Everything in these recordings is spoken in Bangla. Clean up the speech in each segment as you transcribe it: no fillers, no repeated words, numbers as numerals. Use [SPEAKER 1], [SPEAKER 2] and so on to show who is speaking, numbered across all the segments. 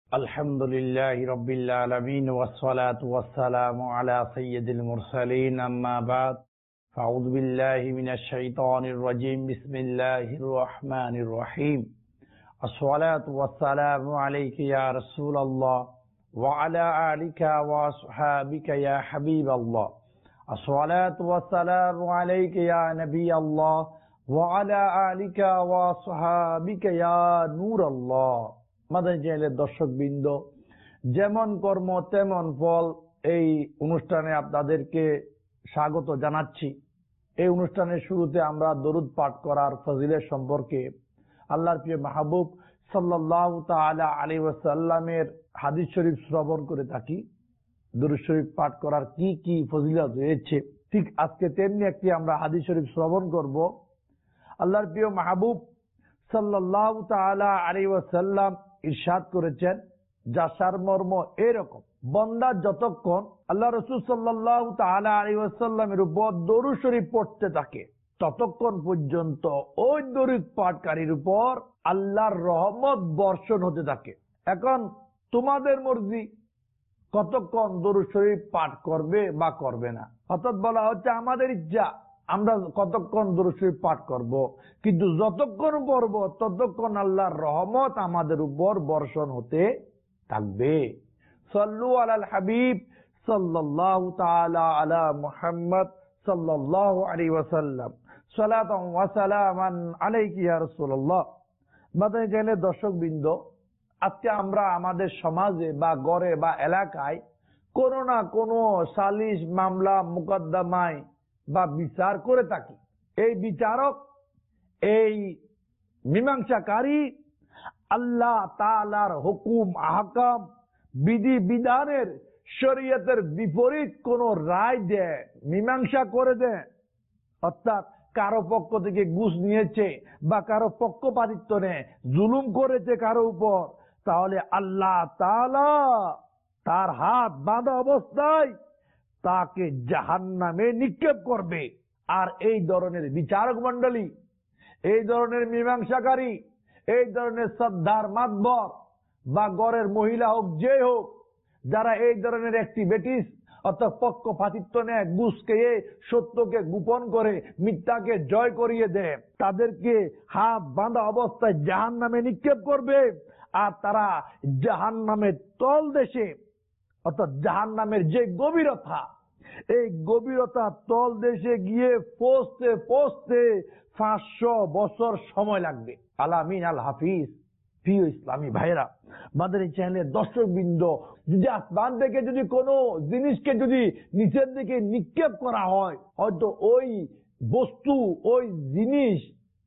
[SPEAKER 1] الحمد لله رب العالمين والصلاة والسلام على سيد المرسلين أما بعد فأعوذ بالله من الشيطان الرجيم بسم الله الرحمن الرحيم الصلاة والسلام عليك يا رسول الله وعلى آلك وأصحابك يا حبيب الله الصلاة والسلام عليك يا نبي الله وعلى آلك وأصحابك يا نور الله মাদানী চ্যানেলের দর্শকবৃন্দ, যেমন কর্ম তেমন ফল এই অনুষ্ঠানে আপনাদেরকে স্বাগত জানাচ্ছি। এই অনুষ্ঠানের শুরুতে আমরা দরুদ পাঠ করার ফজিলত সম্পর্কে আল্লাহর প্রিয় মাহবুব সাল্লাল্লাহু তাআলা আলাইহি ওয়াসাল্লামের হাদিস শরীফ শ্রবণ করে থাকি। দরুদ শরীফ পাঠ করার কি কি ফজিলত রয়েছে, ঠিক আজকে তেমনি একটি আমরা হাদিস শরীফ শ্রবণ করব। আল্লাহর প্রিয় মাহবুব সাল্লাল্লাহু তাআলা আলাইহি ওয়াসাল্লাম ইরশাদ করেছেন, যার সারমর্ম এরকম: বান্দা যতক্ষণ আল্লাহ রাসূল সাল্লাল্লাহু তাআলা আলাইহি ওয়াসাল্লামের উপর দরুদ শরীফ পড়তে থাকে ততক্ষণ পর্যন্ত ওই দরুদ পাঠকারীর উপর আল্লাহর রহমত বর্ষণ হতে থাকে। এখন তোমাদের মর্জি কতক্ষণ দরুদ শরীফ পাঠ করবে বা করবে না। অর্থাৎ বলা হচ্ছে আমাদের ইচ্ছা আমরা কতক্ষণ দরুদ শরীফ পাঠ করব, কিন্তু যতক্ষণ পড়ব ততক্ষণ আল্লাহর রহমত আমাদের উপর বর্ষণ হতে থাকবে। সাল্লু আলাল হাবিব সাল্লাল্লাহু তাআলা আলা মুহাম্মদ সাল্লাল্লাহু আলাইহি ওয়াসাল্লাম সালাতান ওয়া সালামান আলাইকা ইয়া রাসূলুল্লাহ। মাদানী চ্যানেলের দর্শকবৃন্দ, আজকে আমরা আমাদের সমাজে বা গড়ে বা এলাকায় কোনো না কোনো সালিশ মামলা মুকদ্দমায় বা বিচার করে থাকি। এই বিচারক, এই মীমাংসাকারী আল্লাহ তাআলার হুকুম আহকাম বিধি বিধানের শরীয়তের বিপরীত কোন রায় দেয়, মীমাংসা করে দেয়। অর্থাৎ কারো পক্ষ থেকে ঘুষ নিয়েছে বা কারো পক্ষপাতিত্ব নেয়, জুলুম করেছে কারো উপর, তাহলে আল্লাহ তাআলা তার হাত বাঁধা অবস্থায় তাকে জাহান্নামে নিক্ষেপ করবে। আর এই ধরনের বিচারক মন্ডলী, এই ধরনের মীমাংসাকারী, এই ধরনের শ্রদ্ধার মাতবর বা গড়ের মহিলা হোক যে হোক, যারা এই ধরনের অ্যাক্টিভিটিস অর্থাৎ পক্ষপাতিত্ব নেয়, ঘুষ খেয়ে সত্যকে গোপন করে মিথ্যাকে জয় করিয়ে দেয়, তাদেরকে হাত বাঁধা অবস্থায় জাহান্নামে নিক্ষেপ করবে। আর তারা জাহান্নামের তল দেশে অর্থাৎ জাহান্নামের যে গভীরতা, এই গভীরতা তল দেশে গিয়ে পৌঁছতে পৌঁছতে 500 বছর সময় লাগবে। আলামিন আল হাফিজ, প্রিয় ইসলামী ভাইরা, মাদানী চ্যানেলের দর্শকবৃন্দ, যদি আসমান থেকে যদি কোনো জিনিসকে যদি নিচের দিকে নিক্ষেপ করা হয়, হয়তো ওই বস্তু ওই জিনিস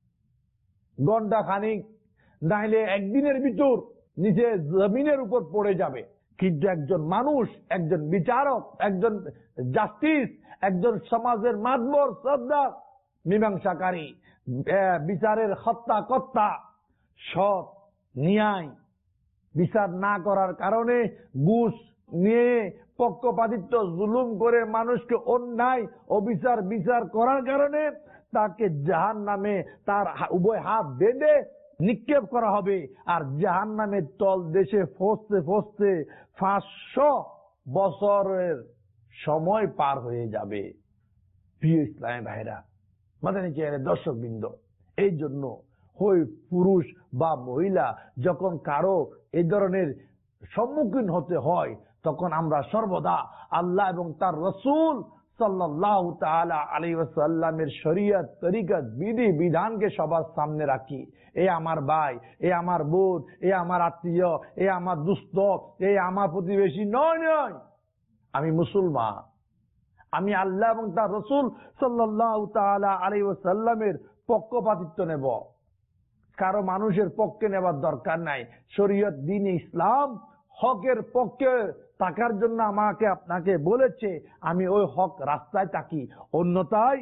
[SPEAKER 1] ঘন্টা খানিক নাইলে একদিনের ভিতর নিচে জমিনের উপর পড়ে যাবে। কিন্তু একজন মানুষ, একজন বিচারক, একজন জাস্টিস, একজন সমাজের মাতবর শ্রদ্ধা মীমাংসাকারী, বিচারের হত্যাকর্তা, সৎ ন্যায় বিচার না করার কারণে ঘুষ নিয়ে পক্ষপাতিত্ব জুলুম করে মানুষকে অন্যায় অবিচার বিচার করার কারণে তাকে জাহান্নামে তার উভয় হাত বেঁধে নিক্ষেপ করা হবে। আর জাহান্নামের তল দেশে ফসতে ফসতে 500 বছরের সময় পার হয়ে যাবে। প্রিয় ইসলামী ভাইরা, মাদানী চ্যানেলের দর্শকবৃন্দ, এই জন্য হই পুরুষ বা মহিলা যখন কারো এই ধরনের সম্মুখীন হতে হয়, তখন আমরা সর্বদা আল্লাহ এবং তার রাসূল সাল্লাল্লাহু তাআলা আলাইহি ওয়াসাল্লামের শরীয়ত তরিকত বিধি বিধানকে সবার সামনে রাখি। এ আমার ভাই, এ আমার বোন, এ আমার আত্মীয়, এ আমার দুস্থ, এ আমার প্রতিবেশী নয়, আমি মুসলমান, আমি আল্লাহ এবং তার রাসূল সাল্লাল্লাহু তাআলা আলাইহি ওয়াসাল্লামের পক্ষপাতিত্ব নেব। কারো মানুষের পক্ষে নেবার দরকার নাই। শরীয়ত দ্বীন ইসলাম হকের পক্ষে থাকার জন্য আমাকে আপনাকে বলেছে, আমি ওই হক রাস্তায় থাকি, অন্যথায়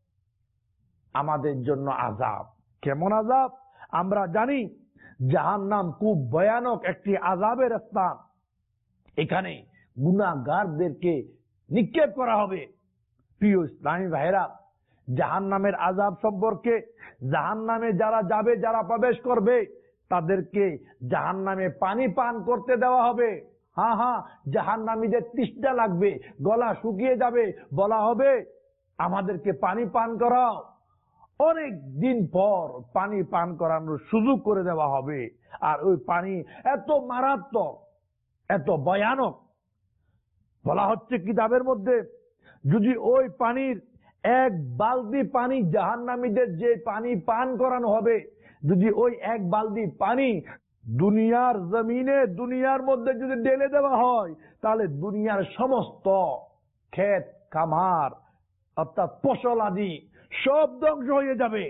[SPEAKER 1] আমাদের জন্য আযাব। কেমন আযাব আমরা জানি, জাহান্নাম খুব ভয়ানক একটি আযাবের স্থান। এখানে গুনাহগারদেরকে নিক্ষেপ করা হবে। প্রিয় ইসলামী ভাইরা, জাহান্নামের আযাব সম্পর্কে, জাহান্নামে যারা যাবে, যারা প্রবেশ করবে, তাদেরকে জাহান্নামে পানি পান করতে দেওয়া হবে। হ্যাঁ হ্যাঁ, জাহান্নামীদের তৃষ্ণা লাগবে, গলা শুকিয়ে যাবে, বলা হবে আমাদেরকে পানি পান করাও। অনেক দিন পর পানি পান করানোর সুযোগ করে দেওয়া হবে। আর ওই পানি এত মারাত্মক, এত ভয়ানক, বলা হচ্ছে কিতাবের মধ্যে, যদি ওই পানির এক বালতি পানি জাহান্নামীদের যে পানি পান করানো হবে, যদি ওই এক বালতি পানি দুনিয়ার জমিনে, দুনিয়ার মধ্যে যদি ঢেলে দেওয়া হয়, তাহলে দুনিয়ার সমস্ত ক্ষেত খামার অর্থাৎ ফসল আদি সব ধ্বংস হয়ে যাবে।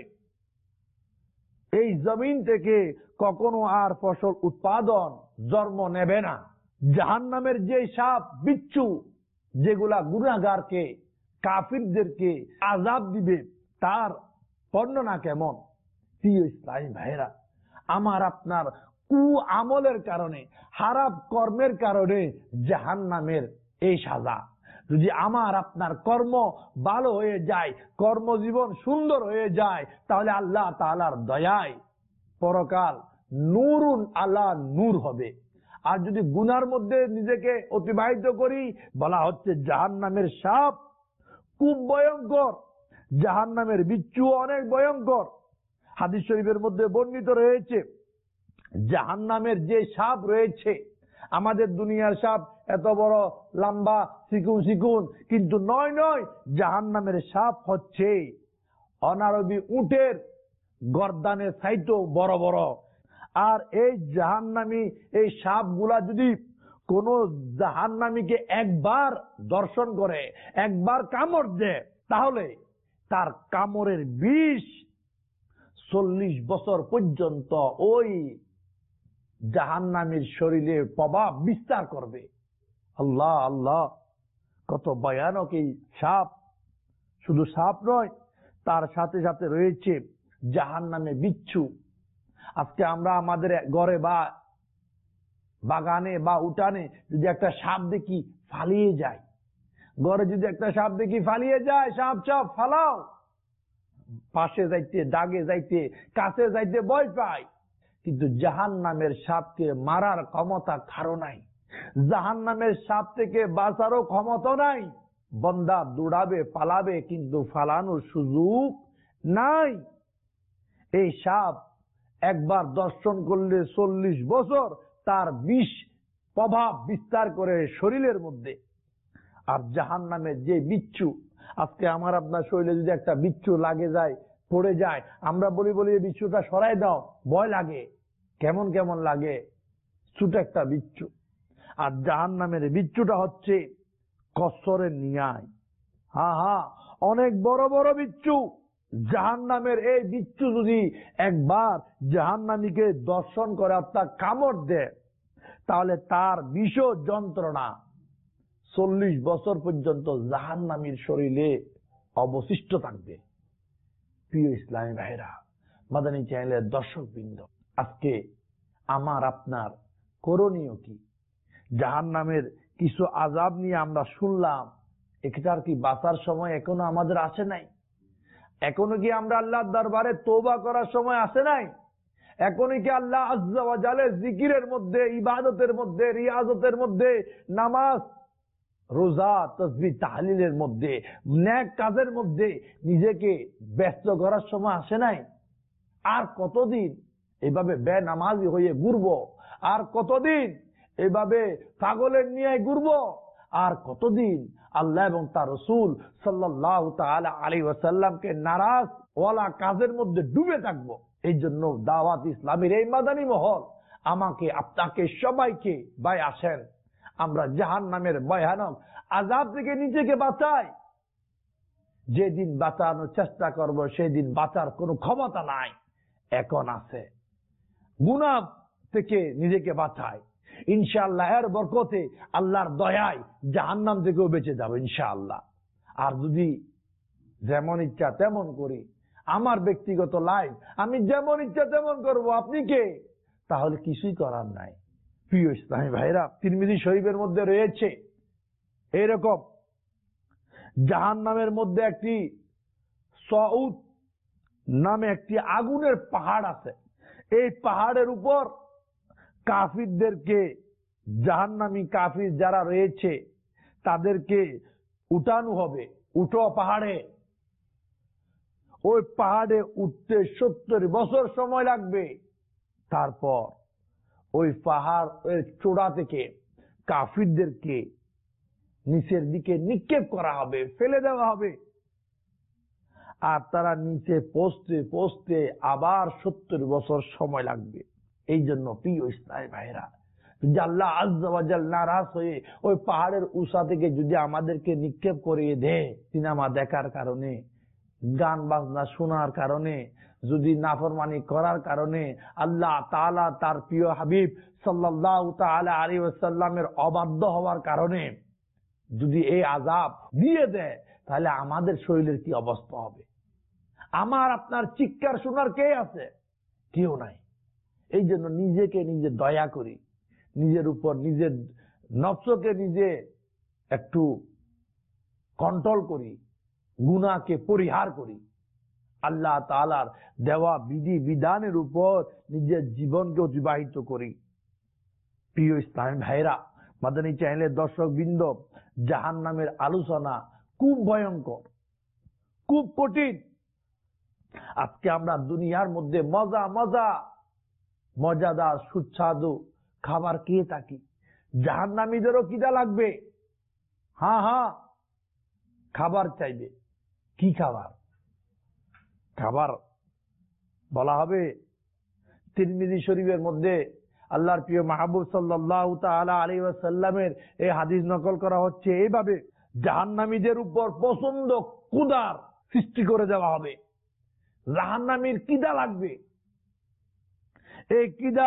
[SPEAKER 1] এই জমিন থেকে কখনো আর ফসল উৎপাদন জন্ম নেবে না। জাহান্নামের যে সাপ বিচ্ছু যেগুলা গুনাহগারকে, কাফিরদেরকে আযাব দিবে, তার বর্ণনা কেমন? প্রিয় ইসলামী ভাইরা, আমার আপনার কু আমলের কারণে, খারাপ কর্মের কারণে জাহান্নামের এই সাজা। যদি আমার আপনার কর্ম ভালো হয়ে যায়, কর্মজীবন সুন্দর হয়ে যায়, তাহলে আল্লাহ তাআলার দয়ায় পরকাল নূরুন আলা নূর হবে। আর যদি গুনার মধ্যে নিজেকে অতিবাহিত করি, বলা হচ্ছে জাহান্নামের সাপ খুব ভয়ঙ্কর, জাহান্নামের বিচ্ছু অনেক ভয়ঙ্কর। হাদিস শরীফের মধ্যে বর্ণিত রয়েছে, জাহান্নামের যে সাপ রয়েছে, আমাদের দুনিয়ার সাপ এত বড় লম্বা চিকুন চিকুন, কিন্তু নয়, জাহান্নামের সাপ হচ্ছে অনারবি উটের গর্দানের চাইতেও বড় বড়। আর এই জাহান্নামী এই সাপগুলা যদি কোন জাহান্নামীকে একবার দর্শন করে, একবার কামড় দেয়, তাহলে তার কামড়ের বিষ 40 বছর পর্যন্ত ওই জাহান্নামীর শরীরে প্রভাব বিস্তার করবে। আল্লাহ আল্লাহ, কত ভয়ানক এই সাপ! শুধু সাপ নয়, তার সাথে সাথে রয়েছে জাহান্নামে বিচ্ছু। আজকে আমরা আমাদের ঘরে বা বাগানে বা উঠানে যদি একটা সাপ দেখি, ফালিয়ে যায়। ঘরে যদি একটা সাপ দেখি ফালিয়ে যায়, সাপ সাপ ফালাও, পাশে যাইতে, দাগে যাইতে, কাছে যাইতে ভয় পায়। কিন্তু জাহান্নামের সাপকে মারার ক্ষমতা কারো নাই, জাহান্নামের সাপ থেকে বাঁচারও ক্ষমতা নাই। বান্দা দৌড়াবে, পালাবে, কিন্তু ফালানোর সুযোগ নাই। এই সাপ একবার দর্শন করলে 40 বছর তার বিষ প্রভাব বিস্তার করে শরীরের মধ্যে। আর জাহান্নামের যে বিচ্ছু, আজকে আমার আপনার শরীরে যদি একটা বিচ্ছু লাগে যায়, পড়ে যায়, আমরা বলি এই বিচ্ছুটা সরাই দাও, ভয় লাগে, কেমন কেমন লাগে, ছোট একটা বিচ্ছু। আর জাহান্নামের বিচ্ছুটা হচ্ছে কসরের ন্যায়। হ্যাঁ হ্যাঁ, অনেক বড় বড় বিচ্ছু। জাহান্নামের এই বিচ্ছু যদি একবার জাহান্নামীকে দর্শন করে, অর্থাৎ কামড় দেয়, তাহলে তার বিষ যন্ত্রণা 40 বছর পর্যন্ত জাহান্নামীর শরীরে অবশিষ্ট থাকবে। প্রিয় ইসলামী ভাইরা, মাদানী চ্যানেলের দর্শক বৃন্দ, আজকে আমার আপনার করণীয় কি? জাহান্নামের কিছু আযাব নিয়ে আমরা শুনলাম, এটার কি বাঁচার সময় এখনো আমাদের আসে নাই? এখনো কি আমরা আল্লাহর দরবারে তওবা করার সময় আসে নাই? এখনই কি আল্লাহ আযজা ওয়া জালের জিকিরের মধ্যে, ইবাদতের মধ্যে, রিয়াজতের মধ্যে, নামাজ, রোজা, তাসবিহ, তাহলিলের মধ্যে, নেক কাজের মধ্যে নিজেকে ব্যস্ত করার সময় আসে নাই? আর কতদিন এভাবে বেনামাজি হয়ে ঘুরবো? আর কতদিন এভাবে পাগলের নিয়ে ঘুরবো? আর কতদিন আল্লাহ এবং তার রাসূল সাল্লাল্লাহু তাআলা আলাইহি ওয়াসাল্লামকে নারাজ ওয়ালা কাজের মধ্যে ডুবে থাকবো? এই জন্য দাওয়াত ইসলামের এই মাদানী মহল আমাকে, আপনাকে, সবাইকে, ভাই আসেন আমরা জাহান্নামের ভয়ানক আযাব থেকে নিজেকে বাঁচাই। যেদিন বাঁচানোর চেষ্টা করব, সেদিন বাঁচার কোনো ক্ষমতা নাই, এখন আছে। গুনাহ থেকে নিজেকে বাঁচাই, ইনশাআল্লাহ এর বরকতে, আল্লাহর দয়ায় জাহান্নাম থেকেও বেঁচে যাবো ইনশাআল্লাহ। আর যদি যেমন ইচ্ছা তেমন করি, আমার ব্যক্তিগত লাইফ আমি যেমন ইচ্ছা তেমন করব, আপনি কে? তাহলে কিছুই করার নাই। প্রিয় ইসলামী ভাইরা, তিরমিজি শরীফের মধ্যে রয়েছে এরকম, জাহান্নামের মধ্যে একটি সউদ নামে একটি আগুনের পাহাড় আছে। এই পাহাড়ের উপর কাফিরদেরকে, জাহান্নামী কাফির যারা রয়েছে তাদেরকে উঠানো হবে। উঠো পাহাড়ে। ওই পাহাড়ে উঠতে 70 বছর সময় লাগবে। তারপর ওই পাহাড়ের চূড়া থেকে কাফিরদেরকে নিচের দিকে নিক্ষেপ করা হবে, ফেলে দেওয়া হবে। আর তারা নিচে পৌঁছতে পৌঁছতে আবার 70 বছর সময় লাগবে। এই জন্য প্রিয় ইসলামী ভাইরা, যদি আল্লাহ আজ্জা ওয়া জাল নারাজ হয়ে ওই পাহাড়ের উঁচা থেকে যদি আমাদেরকে নিক্ষেপ করিয়ে দেয়, সিনেমা দেখার কারণে, গান বাজনা শোনার কারণে, যদি নাফরমানি করার কারণে, আল্লাহ তাআলা তার প্রিয় হাবিব সাল্লাল্লাহু তাআলা আলাইহি ওয়াসাল্লামের অবাধ্য হওয়ার কারণে যদি এই আযাব দিয়ে দেয়, তাহলে আমাদের শরীরের কি অবস্থা হবে? আমার আপনার চিৎকার শোনার কে আছে? কেউ নাই। এই জন্য নিজেকে নিজে দয়া করি, নিজের উপর নিজের নফসকে নিজে একটু কন্ট্রোল করি, গুনাহকে পরিহার করি, আল্লাহ তাআলার দেওয়া বিধি বিধানের উপর নিজের জীবনকে অতিবাহিত করি। প্রিয় ইসলামী ভাইরা, মাদানী চ্যানেলের দর্শক বৃন্দ, জাহান্নামের আলোচনা খুব ভয়ঙ্কর, খুব কঠিন। আজকে আমরা দুনিয়ার মধ্যে মজাদার সুস্বাদু খাবার খেয়ে থাকি। জাহান্নামীদেরও খিদা লাগবে, হ্যাঁ, খাবার চাইবে। কি খাবার? খাবার বলা হবে তিরমিজি শরীফের মধ্যে আল্লাহর প্রিয় মাহবুব সাল্লাল্লাহু তাআলা আলাইহি ওয়াসাল্লামের এই হাদিস নকল করা হচ্ছে এইভাবে, জাহান্নামীদের উপর প্রচন্ড ক্ষুধার সৃষ্টি করে দেওয়া হবে। জাহান্নামীর খিদা লাগবে। এই খিদা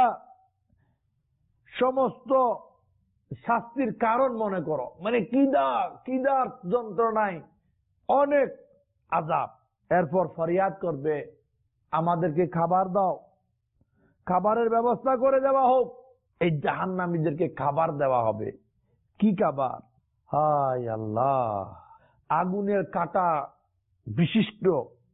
[SPEAKER 1] সমস্ত শাস্তির কারণ মনে করো, মানে খিদার যন্ত্রণায় অনেক আযাব। এরপর ফরিয়াদ করবে, আমাদেরকে খাবার দাও, খাবারের ব্যবস্থা করে দেওয়া হোক। এই জাহান্নামীদেরকে খাবার দেওয়া হবে। কি খাবার? হায় আল্লাহ, আগুনের কাঁটা বিশিষ্ট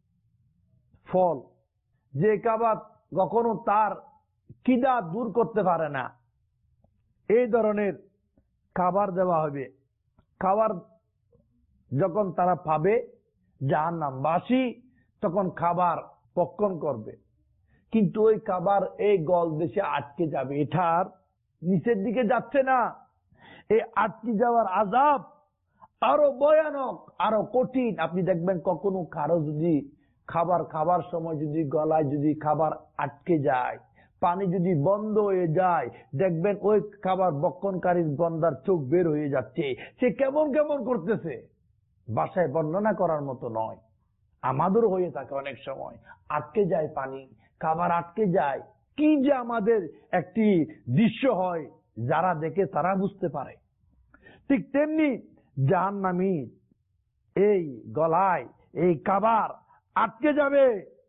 [SPEAKER 1] ফল, যে খাবার কখনো তার খিদা দূর করতে পারে না, এই ধরনের খাবার দেওয়া হবে। খাবার যখন তারা পাবে, জাহান্নামবাসী তখন খাবার ভক্ষণ করবে, কিন্তু ওই খাবার এই গল দেশে আটকে যাবে, এটার নিচের দিকে যাচ্ছে না। এই আটকে যাওয়ার আযাব আরো ভয়ানক, আরো কঠিন। আপনি দেখবেন কখনো কারো যদি খাবার সময় যদি গলায় যদি খাবার আটকে যায়, পানি যদি বন্ধ হয়ে যায়, দেখবেন ওই খাবার ভক্ষণকারীর বন্দার চোখ বের হয়ে যাচ্ছে, সে কেমন কেমন করতেছে, ভাষায় বর্ণনা করার মতো নয়। আমাদের হয়ে থাকে অনেক সময়, আটকে যায় পানি, খাবার আটকে যায়। কি যে আমাদের একটি দৃশ্য হয়, যারা দেখে তারা বুঝতে পারে। ঠিক তেমনি জাহান্নামী এই গলায় এই খাবার আটকে যাবে।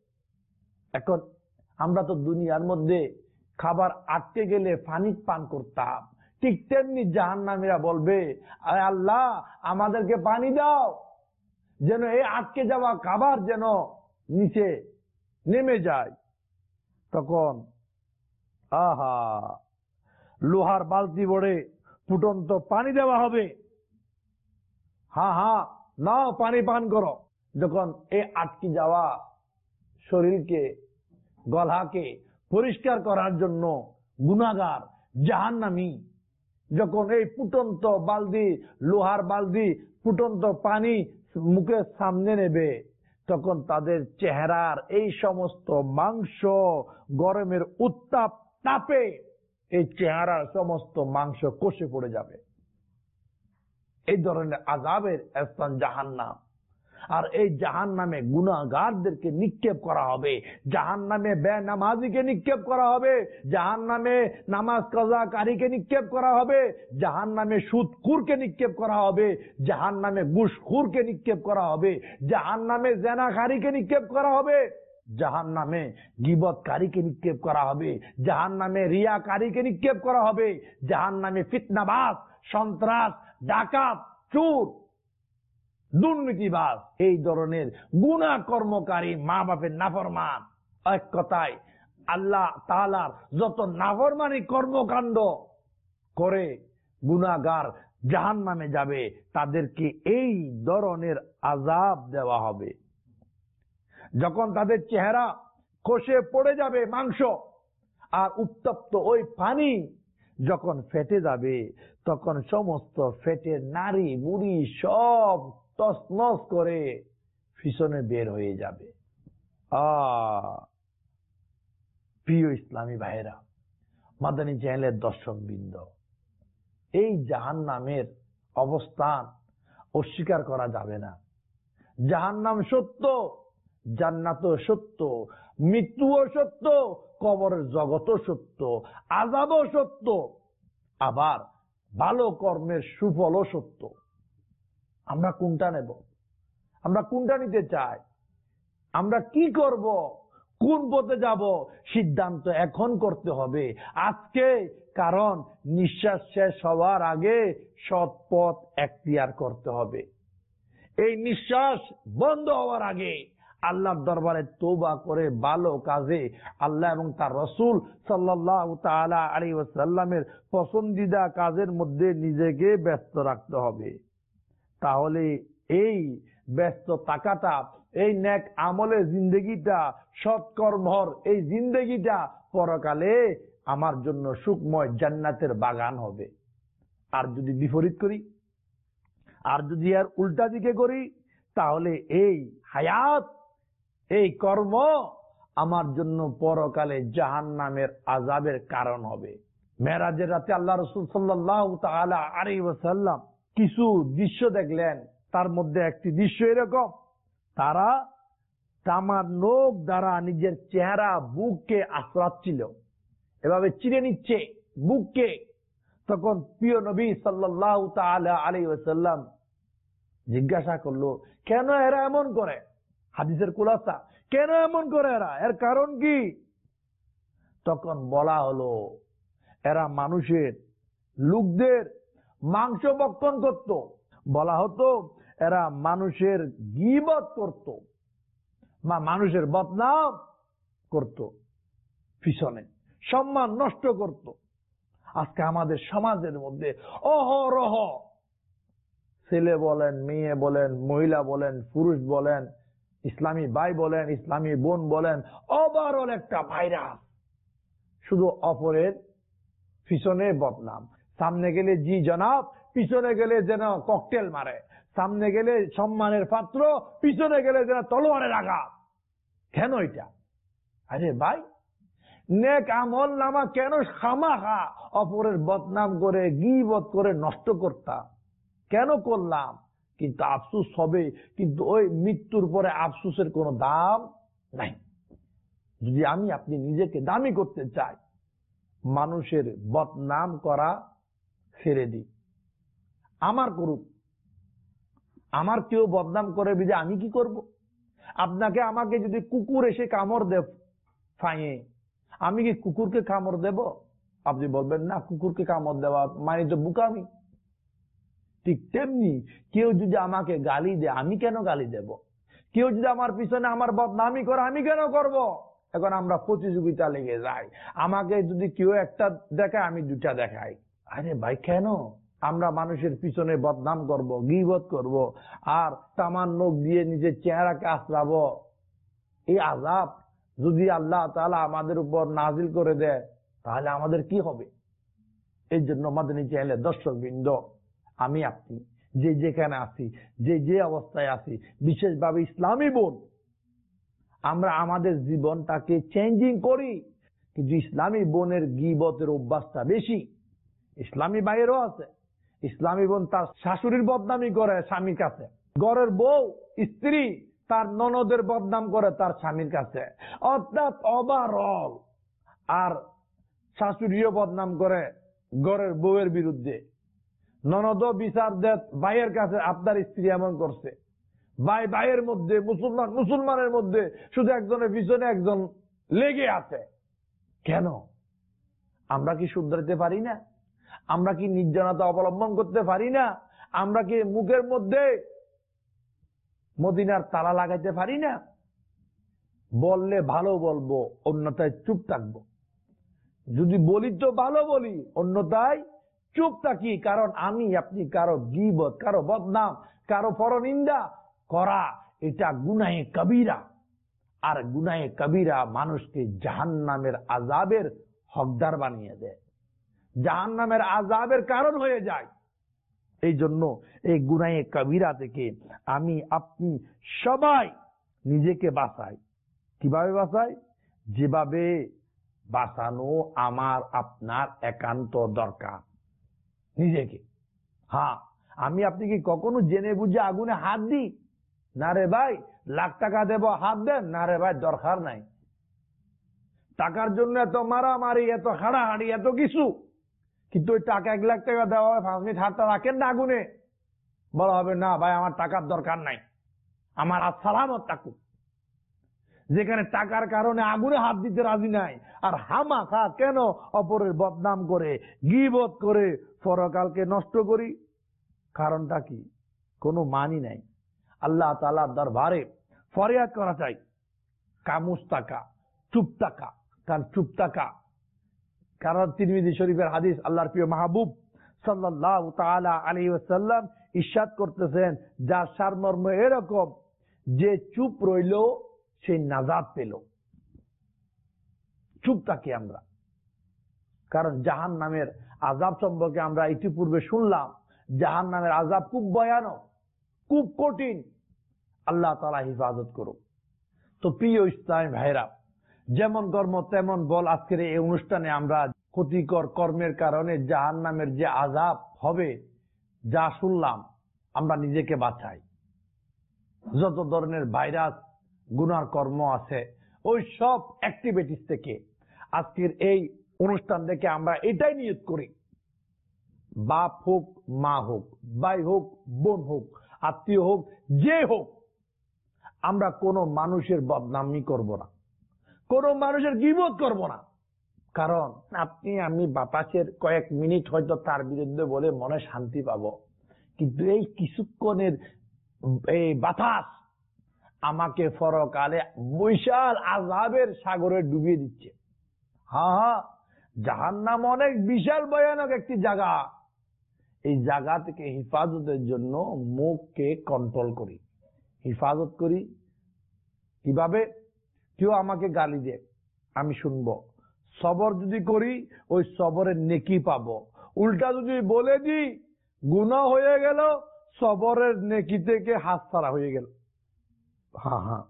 [SPEAKER 1] এখন আমরা তো দুনিয়ার মধ্যে খাবার আটকে গেলে পানি পান করতাম, ঠিক তেমনি জাহান্নামীরা বলবে, আয় আল্লাহ, আমাদেরকে পানি দাও, যেন এই আটকে যাওয়া খাবার যেন নিচে নেমে যায়। তখন আহা, লোহার বালতি ভরে ফুটন্ত পানি দেওয়া হবে। হ্যাঁ, নাও পানি পান করো। যখন এই আটকে যাওয়া শরীরকে, গলাকে পরিষ্কার করার জন্য গুনাহগার জাহান্নামী যখন এই ফুটন্ত বালতি, লোহার বালতি ফুটন্ত পানি মুখের সামনে নেবে, তখন তাদের চেহারার এই সমস্ত মাংস গরমের উত্তাপ তাপে এই চেহারার সমস্ত মাংস কষে পড়ে যাবে। এই ধরনের আযাবের স্থান জাহান্নাম। আর এই জাহান্নামে গুনাহগারদেরকে নিক্ষেপ করা হবে, জাহান্নামে বেনামাজিকে নিক্ষেপ করা হবে, জাহান্নামে নামাজ কাজাকারীকে নিক্ষেপ করা হবে, জাহান্নামে সুদখোরকে নিক্ষেপ করা হবে, জাহান্নামে ঘুষখোরকে নিক্ষেপ করা হবে, জাহান্নামে জেনাকারীকে নিক্ষেপ করা হবে, জাহান্নামে গীবতকারীকে নিক্ষেপ করা হবে, জাহান্নামে রিয়াকারীকে নিক্ষেপ করা হবে, জাহান্নামে ফিতনাবাজ, সন্ত্রাস, ডাকাত, চোর, দুর্নীতিবাজ, এই ধরনের গুনাহ কর্মকারী, মা বাপের নাফরমান, এক কথায় আল্লাহ তাআলার যত নাফরমানি কর্মকাণ্ড করে গুনাহগার জাহান্নামে যাবে, তাদেরকে এই ধরনের আযাব দেওয়া হবে। যখন তাদের চেহারা খসে পড়ে যাবে মাংস, আর উত্তপ্ত ওই পানি যখন ফেটে যাবে, তখন সমস্ত ফেটে নারী বুড়ি সব তছনছ করে পিছনে বের হয়ে যাবে। প্রিয় ইসলামী ভাইয়েরা, মাদানী চ্যানেলের দর্শকবৃন্দ, এই জাহান্নামের অবস্থান অস্বীকার করা যাবে না। জাহান্নাম সত্য, জান্নাতও সত্য, মৃত্যুও সত্য, কবরের জগৎও সত্য, আযাবও সত্য, আবার ভালো কর্মের সুফলও সত্য। আমরা কোনটা নেব? আমরা কোনটা নিতে চাই? আমরা কি করব? কোন পথে যাব? সিদ্ধান্ত এখন করতে হবে, আজকে। কারণ নিঃশ্বাস শেষ হওয়ার আগে সৎ পথ এখতিয়ার করতে হবে। এই নিঃশ্বাস বন্ধ হওয়ার আগে আল্লাহর দরবারে তওবা করে ভালো কাজে আল্লাহ এবং তার রাসূল সাল্লাল্লাহু তাআলা আলাইহি ওয়াসাল্লামের পছন্দিদা কাজের মধ্যে নিজেকে ব্যস্ত রাখতে হবে। তাহলে এই ব্যস্ত থাকাটা, এই নেক আমলের জিন্দেগিটা, সৎকর্মর এই জিন্দেগিটা পরকালে আমার জন্য সুখময় জান্নাতের বাগান হবে। আর যদি বিপরীত করি, আর যদি এর উল্টা দিকে করি, তাহলে এই হায়াত, এই কর্ম আমার জন্য পরকালে জাহান্নামের আযাবের কারণ হবে। মেরাজের রাতে আল্লাহ রাসূল সাল্লাল্লাহু তাআলা আলাইহি ওয়াসাল্লাম কিছু দৃশ্য দেখলেন। তার মধ্যে একটি দৃশ্য এরকম, তারা তামার নখ দ্বারা নিজের চেহারা বুককে আঁচড়াচ্ছিল, এভাবে চিরে নিচ্ছে বুককে। তখন প্রিয় নবী সাল্লাল্লাহু তাআলা আলাইহি ওয়াসাল্লাম জিজ্ঞাসা করলো, কেন এরা এমন করে? হাদিসের খুলাসা, কেন এমন করে এরা, এর কারণ কি? তখন বলা হলো, এরা মানুষের লোকদের মাংস ভক্ষণ করত। বলা হতো এরা মানুষের গীবত করত বা মানুষের বদনাম করত, পিছনে সম্মান নষ্ট করত। আজকে আমাদের সমাজের মধ্যে অহরহ ছেলে বলেন, মেয়ে বলেন, মহিলা বলেন, পুরুষ বলেন, ইসলামী ভাই বলেন, ইসলামী বোন বলেন, ওভারঅল একটা ভাইরাস। শুধু অপরের পিছনে বদনাম, সামনে গেলে জি জনাব, পিছনে গেলে যেন ককটেল মারে, সামনে গেলে সম্মানের পাত্র, পিছনে গেলে যেন তলোয়ারের আঘাত। কেন এটা? আরে ভাই, নেক আমল নামা কেন খামাখা অপরের বদনাম করে, গীবত করে নষ্ট করতাম? কেন করলাম? কিন্তু আফসোস হবে, কিন্তু ওই মৃত্যুর পরে আফসোসের কোনো দাম নাই। যদি আমি আপনি নিজেকে দামি করতে চাই, মানুষের বদনাম করা ছেড়ে দিই। আমার করুক, আমার কেউ বদনাম করে বিধে আমি কি করব? আপনাকে আমাকে যদি কুকুর এসে কামড় দেয় ফাঁয়ে, আমি কি কুকুরকে কামড় দেব? আপনি বলবেন না, কুকুরকে কামড় দেওয়া মানে তো বুকামি। ঠিক তেমনি কেউ যদি আমাকে গালি দেয়, আমি কেন গালি দেব? কেউ যদি আমার পিছনে আমার বদনামি করে, আমি কেন করব? এখন আমরা প্রতিযোগিতা লেগে যাই, আমাকে যদি কেউ একটা দেখায় আমি দুটা দেখাই। আরে ভাই, কেন আমরা মানুষের পিছনে বদনাম করব, গীবত করব, আর তামার নখ দিয়ে নিজের চেহারাকে আঁচড়াবো? এই আযাব যদি আল্লাহ তাআলা আমাদের উপর নাজিল করে দেয়, তাহলে আমাদের কি হবে? এই জন্য মাদানী চ্যানেলের দর্শকবৃন্দ, আমি আপনি যে যেখানে আছি, যে যে অবস্থায় আছি, বিশেষভাবে ইসলামী বোন, আমরা আমাদের জীবনটাকে চেঞ্জিং করি। কিন্তু ইসলামী বোনের গীবতের অভ্যাসটা বেশি। ইসলামী ভাইয়েরও আছে, ইসলামী বোন তার শাশুড়ির বদনামি করে স্বামীর কাছে, ঘরের বউ স্ত্রী তার ননদের বদনাম করে তার স্বামীর কাছে, অর্থাৎ ওভারঅল। আর শাশুড়িও বদনাম করে ঘরের বউয়ের বিরুদ্ধে, ননদও বিচার দেয় ভাইয়ের কাছে, আপনার স্ত্রী এমন করছে। ভাই ভাইয়ের মধ্যে, মুসলমানের মধ্যে শুধু একজনের পিছনে একজন লেগে আছে। কেন? আমরা কি শুধরাতে পারি না? আমরা কি নির্জনতা অবলম্বন করতে পারি না? আমরা কি মুখের মধ্যে মদিনার তালা লাগাইতে পারি না? বললে ভালো বলবো, অন্যথায় চুপ থাকবো। যদি বলি তো ভালো বলি, অন্যথায় চুপ থাকি। কারণ আমি আপনি কারো গীবত, কারো বদনাম, কারো পরনিন্দা করা এটা গুনাহে কবিরা। আর গুনাহে কবিরা মানুষকে জাহান্নামের আযাবের হকদার বানিয়ে দেয়, জাহান্নামের আযাবের কারণ হয়ে যায়। এই জন্য এই গুনাহে কবিরা থেকে আমি আপনি সবাই নিজেকে বাঁচাই। কিভাবে বাঁচাই? যেভাবে বাঁচানো আমার আপনার একান্ত দরকার নিজেকে। হ্যাঁ, আমি আপনি কি কখনো জেনে বুঝে আগুনে হাত দিই? না রে ভাই, লাখ টাকা দেব হাত দেন, না রে ভাই দরকার নাই। টাকার জন্য এত মারামারি, এত হাড়াহাড়ি, এত কিছু, কিন্তু ওই টাকা 1 লাখ টাকা দেওয়া হয়, 5 মিনিট হাতটা রাখেন না আগুনে, বলা হবে না ভাই আমার টাকার দরকার নাই, আমার আর সালামত থাকুক। যেখানে টাকার কারণে আগুনে হাত দিতে রাজি নাই, আর হামাখা কেন অপরের বদনাম করে, গীবত করে পরকালকে নষ্ট করি? কারণটা কি? কোনো মানি নাই। আল্লাহ তাআলার দরবারে ফরিয়াদ করা চাই, কামুস টাকা, চুপ টাকা। কারণ চুপ টাকা, কারণ তিরমিজি শরীফের হাদিস, আল্লাহর প্রিয় মাহবুব সাল্লাল্লাহু তাআলা আলাইহি ওয়াসাল্লাম ইরশাদ করতেছেন, যার সারমর্ম এরকম যে চুপ রইল সে নাজাত পেল। চুপ থাকি আমরা। কারণ জাহান্নামের আযাব সম্পর্কে আমরা ইতিপূর্বে শুনলাম, জাহান্নামের আযাব খুব ভয়ানক, খুব কঠিন। আল্লাহ তাআলা হেফাজত করুক। তো প্রিয় ইসলামী ভাইরা, যেমন কর্ম তেমন বল। আজকের এই অনুষ্ঠানে আমরা ক্ষতিকর কর্মের কারণে জাহান্নামের যে আযাব হবে যা শুনলাম, আমরা নিজেকে বাঁচাই। যত ধরনের ভাইরাস গুনার কর্ম আছে ওই সব অ্যাক্টিভিটিস থেকে আজকের এই অনুষ্ঠান থেকে আমরা এটাই নিয়ত করি, বাপ হোক, মা হোক, ভাই হোক, বোন হোক, আত্মীয় হোক, যে হোক, আমরা কোনো মানুষের বদনামি করব না, কোনো মানুষের গীবত করব না। কারণ আপনি আমি বাতাসের কয়েক মিনিট হয়তো তার বিরুদ্ধে বলে মনে শান্তি পাবো, কিন্তু এই কিছুক্ষণের এই বাতাস আমাকে পরকালে বিশাল আযাবের সাগরে ডুবিয়ে দিচ্ছে। হ্যাঁ, জাহান্নাম অনেক বিশাল ভয়ানক একটি জায়গা। এই জায়গা থেকে হেফাজতের জন্য মুখকে কন্ট্রোল করি, হেফাজত করি। কিভাবে? কেউ আমাকে গালি দেয়, আমি শুনবো, সবর যদি করি ওই সবরের নেকি পাবো। উল্টা যদি বলে দিই গুনাহ হয়ে গেল, সবরের নেকি থেকে হাত ছাড়া হয়ে গেল। হ্যাঁ,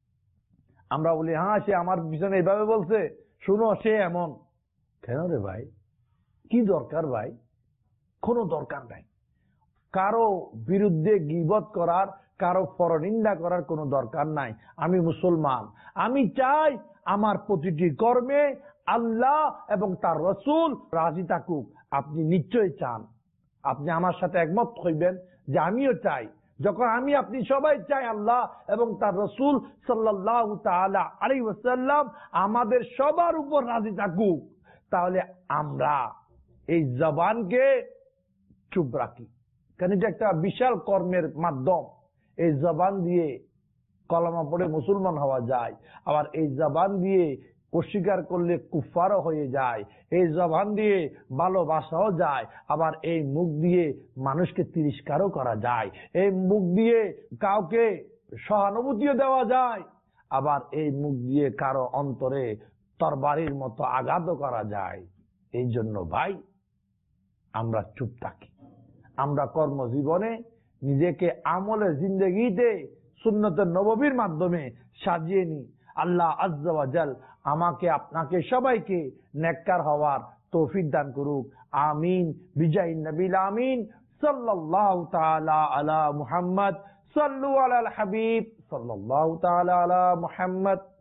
[SPEAKER 1] আমরা বলি হ্যাঁ সে আমার পিছনে এইভাবে বলছে, শুনো সে এমন। কেন রে ভাই, কি দরকার ভাই? কোনো দরকার নাই। কারো বিরুদ্ধে গীবত করার, কারো পরনিন্দা করার কোনো দরকার নাই। আমি মুসলমান, আমি চাই আমার প্রতিটি কর্মে আল্লাহ এবং তার রাসূল রাজি থাকুক। আপনি নিশ্চয় চান, আপনি আমার সাথে একমত হইবেন যে আমিও চাই। যখন আমি আপনি সবাই চাই আল্লাহ এবং তার রাসূল সাল্লাল্লাহু তাআলা আলাইহি ওয়াসাল্লাম আমাদের সবার উপর রাজি থাকুক, তাহলে আমরা এই জবানকে চুপ রাখি। কারণ এটা একটা বিশাল কর্মের মাধ্যম। এই জবান দিয়ে কলেমা পড়ে মুসলমান হওয়া যায়, আবার এই জবান দিয়ে অস্বীকার করলে কুফারও হয়ে যায়। এই জবান দিয়ে ভালোবাসাও যায়, আবার এই মুখ দিয়ে মানুষকে তিরস্কারও করা যায়। এই মুখ দিয়ে কাউকে সহানুভূতিও দেওয়া যায়, আবার এই মুখ দিয়ে কারো অন্তরে তরবারির মতো আঘাতও করা যায়। এই জন্য ভাই আমরা চুপ থাকি। আমরা কর্মজীবনে নিজেকে আমলে জিন্দেগিতে সুন্নতের নববীর মাধ্যমে সাজিয়ে নি। আল্লাহ আজ্জা ওয়া জাল আমাকে আপনাকে সবাইকে নেককার হওয়ার তৌফিক দান করুক। আমিন বিজাহিন নবীল আমিন সাল্লাল্লাহু তাআলা আলা মুহাম্মদ সাল্লু আলাল হাবিব সাল্লাল্লাহু তাআলা আলা মুহাম্মদ।